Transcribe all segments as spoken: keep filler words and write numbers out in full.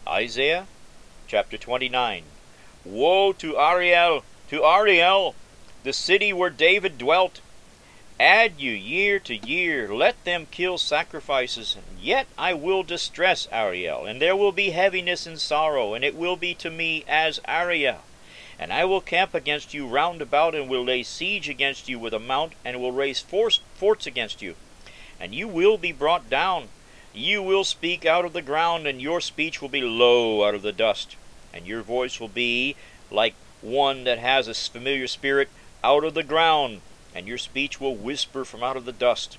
Isaiah chapter twenty-nine. Woe to Ariel, to Ariel, the city where David dwelt! Add you year to year, let them kill sacrifices, yet I will distress Ariel, and there will be heaviness and sorrow, and it will be to me as Ariel. And I will camp against you round about, and will lay siege against you with a mount, and will raise forts against you. And you will be brought down. You will speak out of the ground, and your speech will be low out of the dust. And your voice will be like one that has a familiar spirit out of the ground, and your speech will whisper from out of the dust.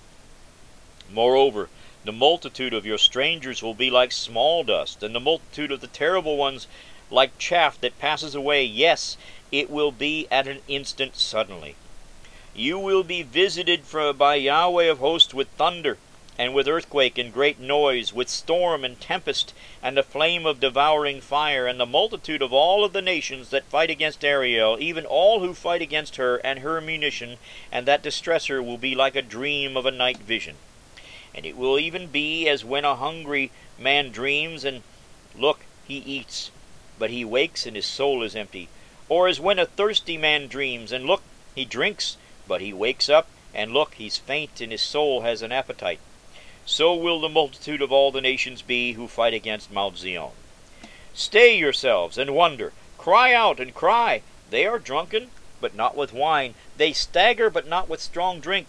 Moreover, the multitude of your strangers will be like small dust, and the multitude of the terrible ones like chaff that passes away. Yes, it will be at an instant suddenly. You will be visited from, by Yahweh of hosts with thunder, and with earthquake and great noise, with storm and tempest, and a flame of devouring fire, and the multitude of all of the nations that fight against Ariel, even all who fight against her and her munition, and that distress her, will be like a dream of a night vision. And it will even be as when a hungry man dreams, and look, he eats, but he wakes and his soul is empty. Or as when a thirsty man dreams, and look, he drinks, but he wakes up, and look, he's faint, and his soul has an appetite. So will the multitude of all the nations be who fight against Mount Zion. Stay yourselves and wonder. Cry out and cry. They are drunken, but not with wine. They stagger, but not with strong drink.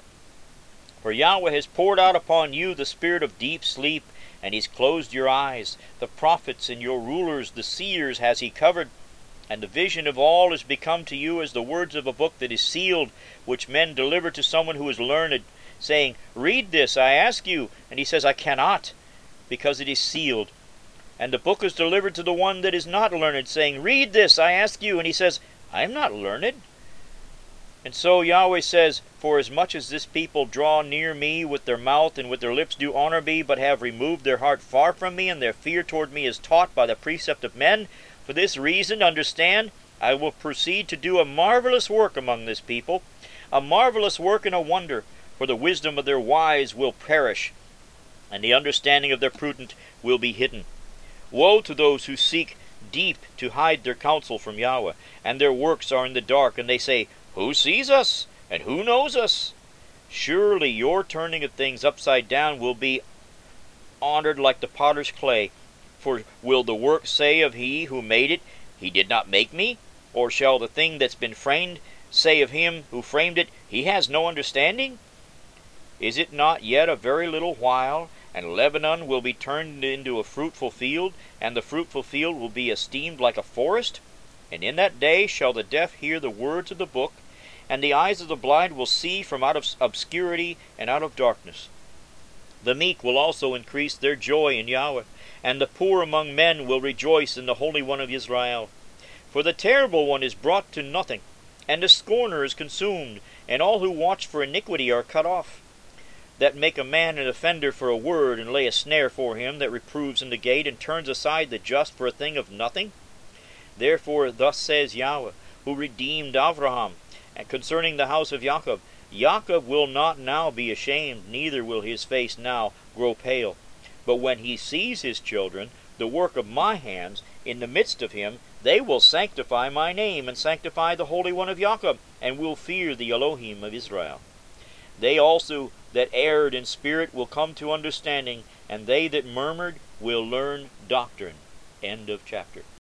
For Yahweh has poured out upon you the spirit of deep sleep, and he's closed your eyes. The prophets and your rulers, the seers, has he covered. And the vision of all is become to you as the words of a book that is sealed, which men deliver to someone who is learned, saying, Read this, I ask you. And he says, I cannot, because it is sealed. And the book is delivered to the one that is not learned, saying, Read this, I ask you. And he says, I am not learned. And so Yahweh says, For as much as this people draw near me with their mouth, and with their lips do honor me, but have removed their heart far from me, and their fear toward me is taught by the precept of men, for this reason, understand, I will proceed to do a marvelous work among this people, a marvelous work and a wonder. For the wisdom of their wise will perish, and the understanding of their prudent will be hidden. Woe to those who seek deep to hide their counsel from Yahweh, and their works are in the dark, and they say, Who sees us, and who knows us? Surely your turning of things upside down will be honored like the potter's clay. For will the work say of he who made it, He did not make me? Or shall the thing that's been framed say of him who framed it, He has no understanding? Is it not yet a very little while, and Lebanon will be turned into a fruitful field, and the fruitful field will be esteemed like a forest? And in that day shall the deaf hear the words of the book, and the eyes of the blind will see from out of obscurity and out of darkness. The meek will also increase their joy in Yahweh, and the poor among men will rejoice in the Holy One of Israel. For the terrible one is brought to nothing, and the scorner is consumed, and all who watch for iniquity are cut off. That make a man an offender for a word, and lay a snare for him that reproves in the gate, and turns aside the just for a thing of nothing? Therefore thus says Yahweh, who redeemed Avraham, and concerning the house of Jacob, Jacob will not now be ashamed, neither will his face now grow pale. But when he sees his children, the work of my hands, in the midst of him, they will sanctify my name, and sanctify the Holy One of Jacob, and will fear the Elohim of Israel. They also that erred in spirit will come to understanding, and they that murmured will learn doctrine. End of chapter.